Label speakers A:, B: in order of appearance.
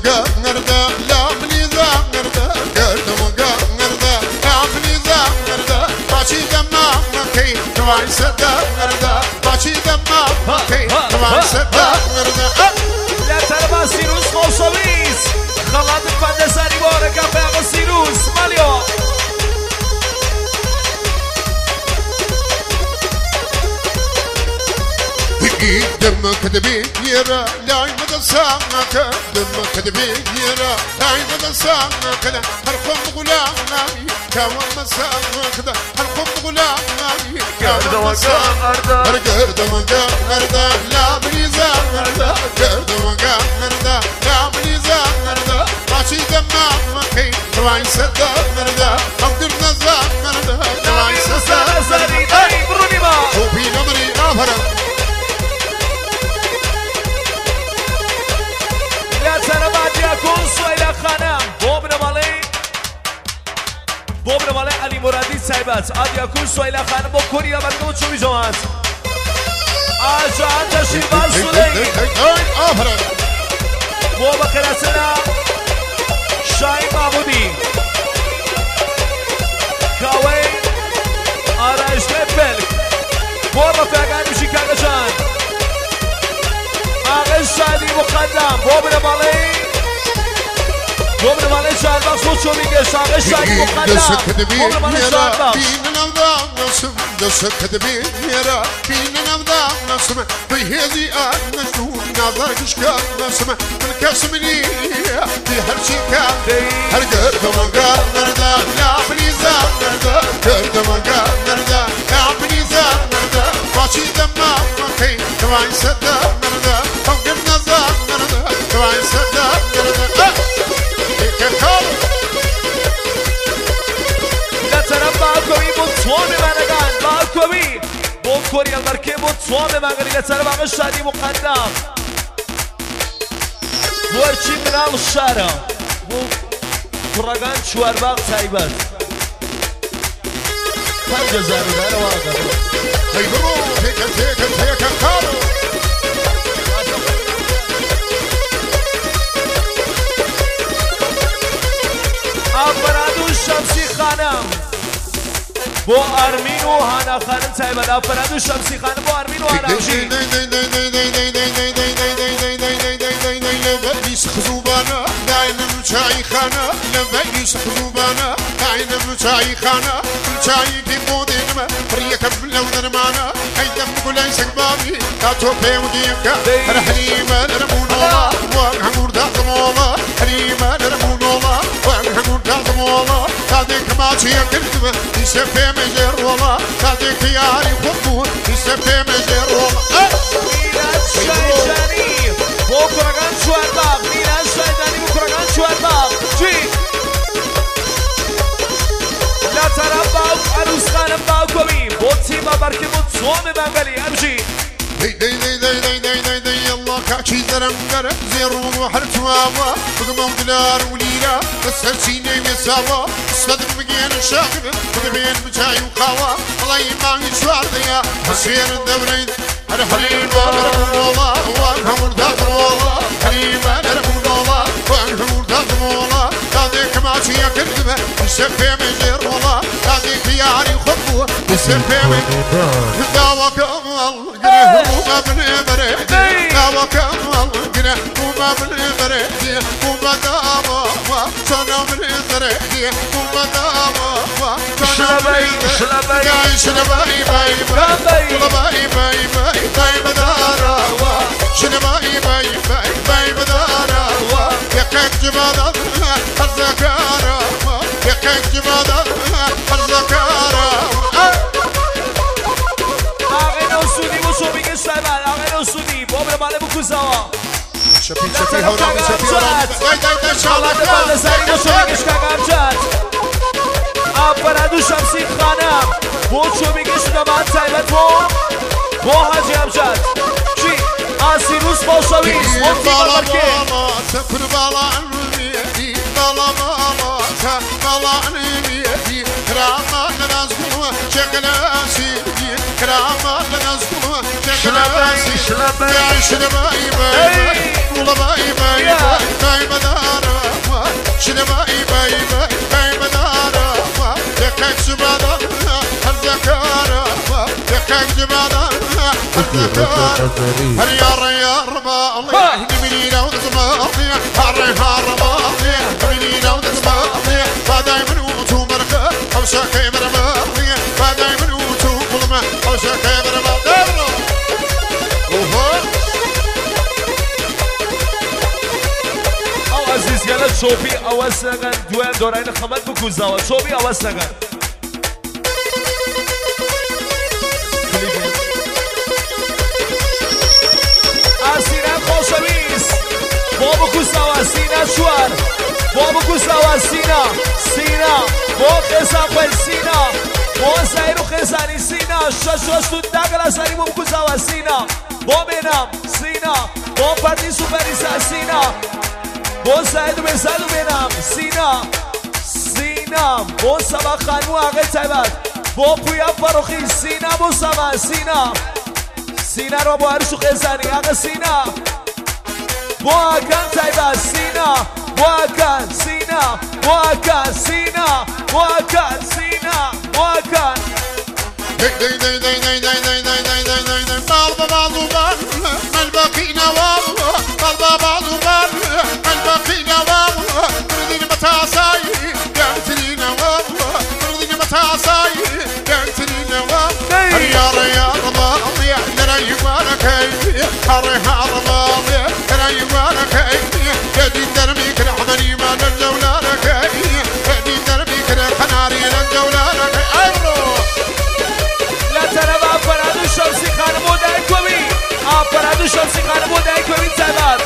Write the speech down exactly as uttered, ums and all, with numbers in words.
A: قرده لا مني قرده قردم قرده لا مني قرده باشي دمام مكي نواي صدا قرده باشي دمام مكي نواي صدا قرده
B: لا ترى سيروس خوشويس خلاد الفندساني بارك بيغ سيروس ماليو
A: دم كدبي يرا لا يمد سامك دم كدبي يرا لا يمد سامك هرقم غلامي كوم مسامك هرقم غلامي
B: قرد وقرد
A: قرد وقرد لا بريزا قرد قرد وقرد لا بريزا قرد ماشي دمامك نواي صدا قرد قدر نزا قرد نواي صدا
B: زري اي بروني ما
A: وفي نمري افرا
B: سلامات يكون سويلة خانم بوبنا مالي بوبنا مالي علي مرادي سايبات عاد يكون سويلة خانم بو كوريا برقم تشوفي جوانت آجان تشيبان سولي بوبا كراسنا شاي معبودي كاوي آراش نبلك بوبا فاقان بشي كاقشان آغاز شادی مقدم بوبنا مالی بوبنا مالی شاد بخش خود شو میگه آغاز شادی مقدم بوبنا مالی شاد بخش
A: بین نمدام نسم دست کدبی میرا بین نمدام نسم بهیزی آن نشون نظر کشکا نسم من کسمنی دی هر چی کار هر گردم گردا لا بریزا گردا گردم گردا لا بریزا گردا باشی دمام مکی نواي صدا گردا فوق نزا گردا نواي صدا گردا ککال
B: باكوي بوتسوان منگان باكوي بون كوريا المركب بوتسوان منگان لسر باقي شادي مقدم بورچی منال الشارع بو كراغان شوار باق سايبات خمجة زارو دار واقع
A: هاي برو هيك هيك هيك كارو
B: افرادو شمسی خانم بو ارمین و هانا خانم سایبت افرادو شمسی خانم بو ارمین و هانا بشی
A: لبيس خزوبانا داينم شاي خانا لبيس خزوبانا داينم شاي خانا شاي دي مودينما فريك بلو درمانا ايدم بقولي سكبابي تاتو بيوديكا رحليما نرمونولا وانهمور داخمولا حليما نرمونولا وانهمور داخمولا تاديك ماشي يكردما يسفي مجر والله تاديك ياري خطور يسفي مجر والله
B: ميلاد شايشاني بو كراغان شوار باق ميلاد شايشاني بو كراغان شوار باق جي لا ترى باق عروس خانم باقوي بو تيما بركي بو تصوم بانغالي امشي
A: دي دي دي دي دي دي دي دي يلا كاكي درنقر زيرو وحرت واوا بقمو دلار وليلا بس هرسيني مساوا صدر مقين الشاكب بقبين مجاي وقاوا الله يمان يشوار ديا حسير الدورين انا حليما نرمون الله وانهم داخل والله حليما نرمون الله وانهم داخل والله تاديك ماشي يكردمه يسفي مجير والله تاديك ياري خطوه يسفي مجير داوك الله وما بنبريدي داوك الله وما بنبريدي وما داوا سنة بنبريدي وما داوا
B: شلبي شلبي
A: يا شلبي باي باي باي باي باي باي بدارا شلبي باي باي باي بدارا يا كيك جبادة الزكارة يا كيك جبادة الزكارة
B: آغينو سودي وشو بيجي سايبان آغينو سودي بوبنا مالي بكوزاوا
A: شبي شبي هورام شبي هورام داي داي داي شالك
B: بعد زاري وشو بيجي شكاغام جات افرادو شمسی خانم بو شو بيجي شكاغام سايبت بو بو هاجي امجاد شي آسيروس بوشويس مونتي بالمركي
A: سكر بالا عنويتي بالا بالا بالا عنويتي كراما لنزقوا شكل أسيدي كراما لنزقوا شكل أسيدي
B: شلبي
A: يا شلبي باي والله باي باي باي باي مدارة شنو باي باي باي باي مدارة لكك زبادة الذكارة لكك زبادة الذكارة هريار يار بالله نمينا ونزماضي هريار بالله نمينا ونزماضي فداي منوتو مرقة أو شاكي مرماضي فداي منوتو ظلمة أو شاكي مرماضي
B: أو عزيز يلا شوفي أول سنة دوام دورين خمد بكوزاوة شوفي أول سنة أسينا خوشويس بابو كوزاوة سينا شوار بابو كوزاوة سينا سينا بو خزان خل سينا بو سايرو خزاني سينا شاشوش تندقل أساني بابو كوزاوة سينا بو منام سينا بو پردی سوپریسا سینا بو سعید بزدو بینم سینا سینا بو سبا خانو آقای تایبت بو پویا فروخی سینا بو سبا سینا سینا رو با عرشو خیزانی آقا سینا بو آکن تایبت سینا بو آکن سینا بو آکن سینا بو آکن سینا بو آکن
A: دی دی دی دی دی دی دی دی دی دی دی دی بال بال بال من باقينا والله بال بال بال من باقينا والله تردين متاساي قلتلينا والله تردين متاساي قلتلينا والله ريار ريار ماضي ترى يبارك هري هار ماضي ترى يبارك يدي دربي كل حضني ما للجولانك يدي دربي كل حناري للجولانك أمرو
B: ترى ما فرادو شمسي خانمو دای کوی آ فرادو شمسي خانمو دای کوی تبار